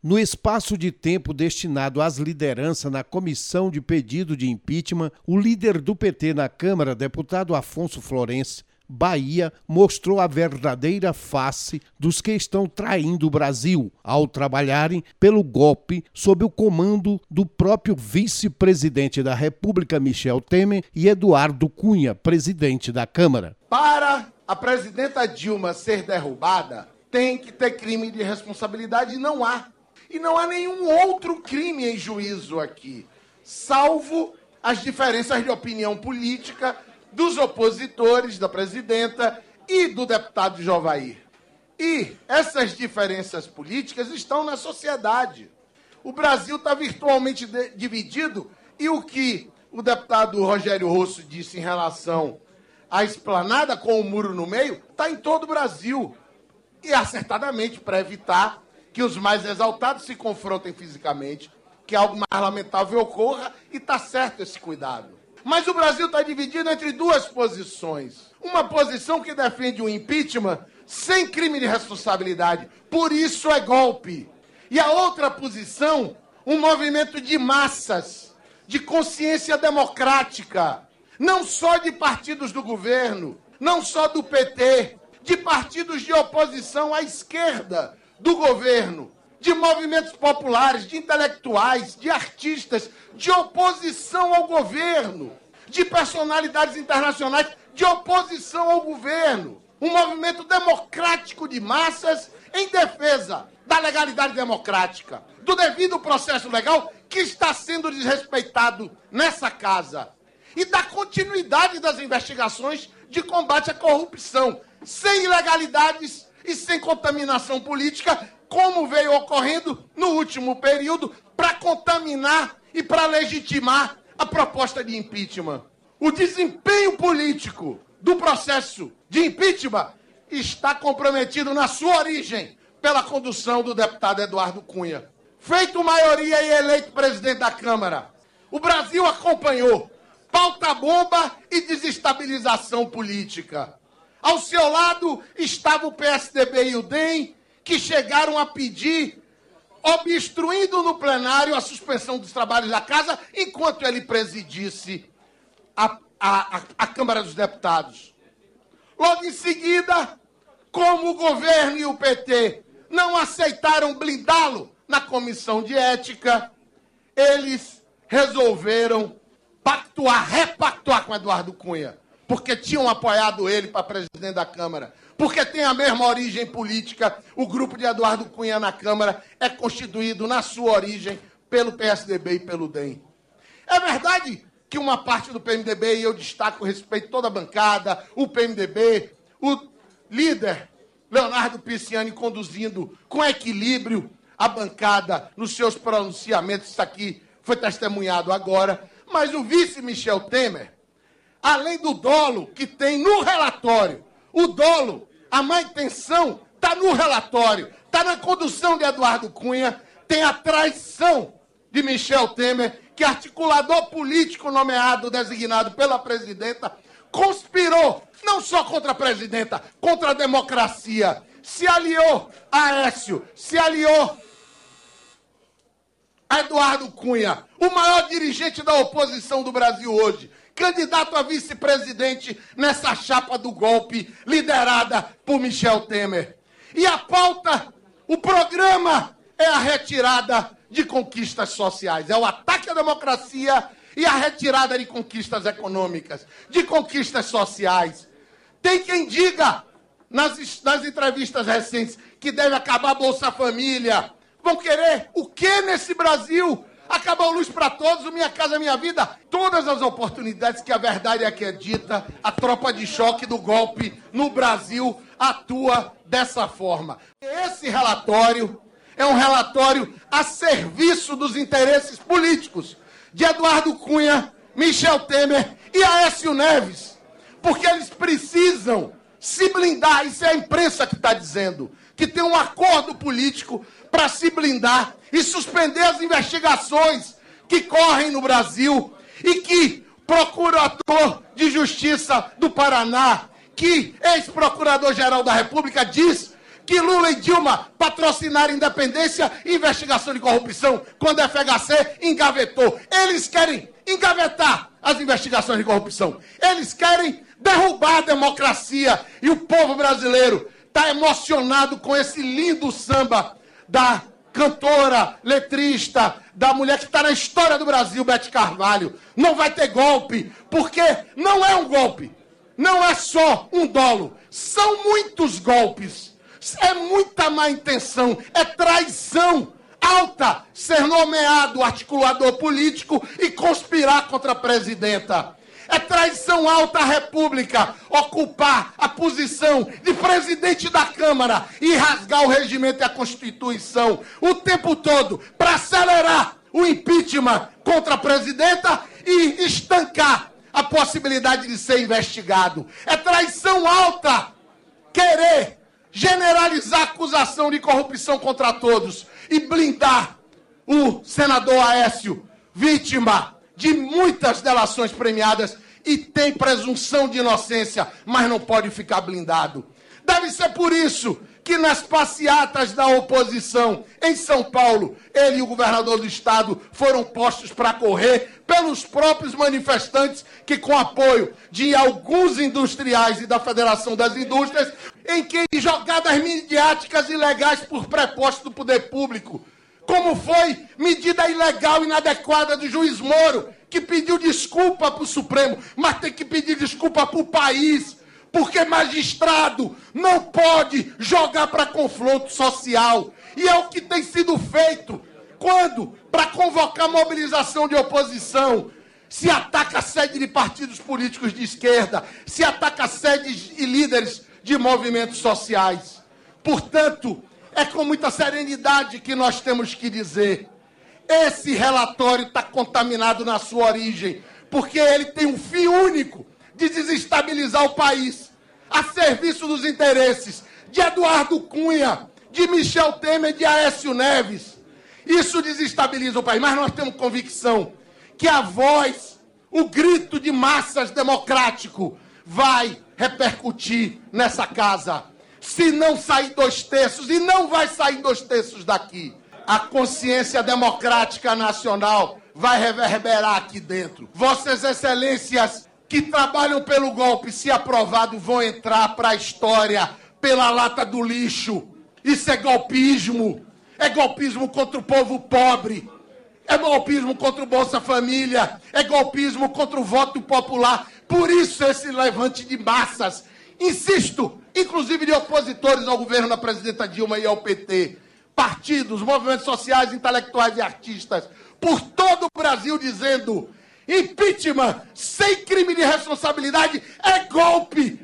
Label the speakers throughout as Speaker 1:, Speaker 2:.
Speaker 1: No espaço de tempo destinado às lideranças na comissão de pedido de impeachment, o líder do PT na Câmara, deputado Afonso Florencio, Bahia, mostrou a verdadeira face dos que estão traindo o Brasil ao trabalharem pelo golpe sob o comando do próprio vice-presidente da República, Michel Temer, e Eduardo Cunha, presidente da Câmara.
Speaker 2: Para a presidenta Dilma ser derrubada, tem que ter crime de responsabilidade e não há. E não há nenhum outro crime em juízo aqui, salvo as diferenças de opinião política dos opositores da presidenta e do deputado Jovair. E essas diferenças políticas estão na sociedade. O Brasil está virtualmente dividido e o que o deputado Rogério Rosso disse em relação à esplanada com o muro no meio está em todo o Brasil. E acertadamente para evitar que os mais exaltados se confrontem fisicamente, que algo mais lamentável ocorra, e está certo esse cuidado. Mas o Brasil está dividido entre duas posições. Uma posição que defende o impeachment sem crime de responsabilidade, por isso é golpe. E a outra posição, um movimento de massas, de consciência democrática, não só de partidos do governo, não só do PT, de partidos de oposição à esquerda do governo, de movimentos populares, de intelectuais, de artistas, de oposição ao governo, de personalidades internacionais, de oposição ao governo. Um movimento democrático de massas em defesa da legalidade democrática, do devido processo legal que está sendo desrespeitado nessa casa e da continuidade das investigações de combate à corrupção, sem ilegalidades e sem contaminação política, como veio ocorrendo no último período, para contaminar e para legitimar a proposta de impeachment. O desempenho político do processo de impeachment está comprometido na sua origem pela condução do deputado Eduardo Cunha. Feito maioria e eleito presidente da Câmara, o Brasil acompanhou pauta-bomba e desestabilização política. Ao seu lado estava o PSDB e o DEM, que chegaram a pedir, obstruindo no plenário a suspensão dos trabalhos da casa, enquanto ele presidisse a Câmara dos Deputados. Logo em seguida, como o governo e o PT não aceitaram blindá-lo na comissão de ética, eles resolveram repactuar com Eduardo Cunha, porque tinham apoiado ele para presidente da Câmara, porque tem a mesma origem política. O grupo de Eduardo Cunha na Câmara é constituído, na sua origem, pelo PSDB e pelo DEM. É verdade que uma parte do PMDB, e eu destaco, respeito toda a bancada, o PMDB, o líder Leonardo Pisciani conduzindo com equilíbrio a bancada nos seus pronunciamentos, isso aqui foi testemunhado agora, mas o vice Michel Temer, além do dolo que tem no relatório, o dolo, a má intenção, está no relatório, está na condução de Eduardo Cunha, tem a traição de Michel Temer, que articulador político nomeado, designado pela presidenta, conspirou, não só contra a presidenta, contra a democracia, se aliou a Aécio, se aliou a Eduardo Cunha, o maior dirigente da oposição do Brasil hoje, candidato a vice-presidente nessa chapa do golpe, liderada por Michel Temer. E a pauta, o programa, é a retirada de conquistas sociais. É o ataque à democracia e a retirada de conquistas econômicas, de conquistas sociais. Tem quem diga, nas entrevistas recentes, que deve acabar a Bolsa Família. Vão querer o quê nesse Brasil? Acabar o Luz para Todos, o Minha Casa Minha Vida, todas as oportunidades que a verdade é que é dita, a tropa de choque do golpe no Brasil atua dessa forma. Esse relatório é um relatório a serviço dos interesses políticos de Eduardo Cunha, Michel Temer e Aécio Neves, porque eles precisam se blindar, isso é a imprensa que está dizendo, que tem um acordo político para se blindar e suspender as investigações que correm no Brasil e que procurador de Justiça do Paraná, que ex-procurador-geral da República diz que Lula e Dilma patrocinaram independência e investigação de corrupção, quando a FHC engavetou. Eles querem engavetar as investigações de corrupção. Eles querem derrubar a democracia. E o povo brasileiro está emocionado com esse lindo samba da cantora, letrista, da mulher que está na história do Brasil, Beth Carvalho. Não vai ter golpe, porque não é um golpe. Não é só um dolo. São muitos golpes. É muita má intenção. É traição alta ser nomeado articulador político e conspirar contra a presidenta. É traição alta à República ocupar a posição de presidente da Câmara e rasgar o regimento e a Constituição o tempo todo para acelerar o impeachment contra a presidenta e estancar a possibilidade de ser investigado. É traição alta querer generalizar a acusação de corrupção contra todos e blindar o senador Aécio, vítima de muitas delações premiadas e tem presunção de inocência, mas não pode ficar blindado. Deve ser por isso que nas passeatas da oposição em São Paulo, ele e o governador do estado foram postos para correr pelos próprios manifestantes que, com apoio de alguns industriais e da Federação das Indústrias, em que jogadas midiáticas ilegais por preposto do poder público, como foi medida ilegal e inadequada do juiz Moro, que pediu desculpa para o Supremo, mas tem que pedir desculpa para o país, porque magistrado não pode jogar para confronto social. E é o que tem sido feito quando, para convocar mobilização de oposição, se ataca a sede de partidos políticos de esquerda, se ataca sedes e líderes de movimentos sociais. Portanto, é com muita serenidade que nós temos que dizer: esse relatório está contaminado na sua origem, porque ele tem um fim único de desestabilizar o país, a serviço dos interesses de Eduardo Cunha, de Michel Temer e de Aécio Neves. Isso desestabiliza o país, mas nós temos convicção que a voz, o grito de massas democrático vai repercutir nessa casa. Se não sair 2/3, e não vai sair 2/3 daqui, a consciência democrática nacional vai reverberar aqui dentro. Vossas Excelências que trabalham pelo golpe, se aprovado, vão entrar para a história pela lata do lixo. Isso é golpismo. É golpismo contra o povo pobre. É golpismo contra o Bolsa Família. É golpismo contra o voto popular. Por isso esse levante de massas. Insisto, inclusive de opositores ao governo da presidenta Dilma e ao PT. Partidos, movimentos sociais, intelectuais e artistas, por todo o Brasil, dizendo: impeachment sem crime de responsabilidade é golpe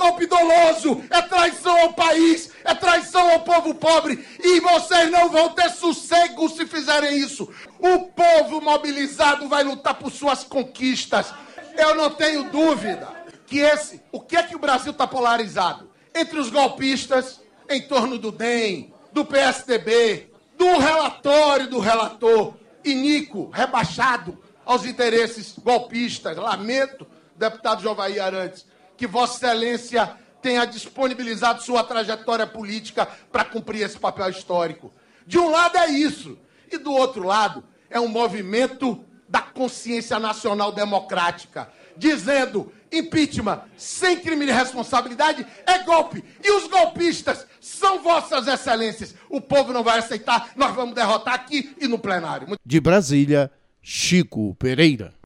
Speaker 2: doloso, é traição ao país, é traição ao povo pobre, e vocês não vão ter sossego se fizerem isso. O povo mobilizado vai lutar por suas conquistas. Eu não tenho dúvida que o que é que o Brasil está polarizado? Entre os golpistas, em torno do DEM, do PSDB, do relatório do relator iníquo, rebaixado aos interesses golpistas. Lamento, deputado Jovair Arantes, que Vossa Excelência tenha disponibilizado sua trajetória política para cumprir esse papel histórico. De um lado é isso, e do outro lado é um movimento da consciência nacional democrática, dizendo: impeachment sem crime de responsabilidade é golpe. E os golpistas são Vossas Excelências. O povo não vai aceitar, nós vamos derrotar aqui e no plenário.
Speaker 1: De Brasília, Chico Pereira.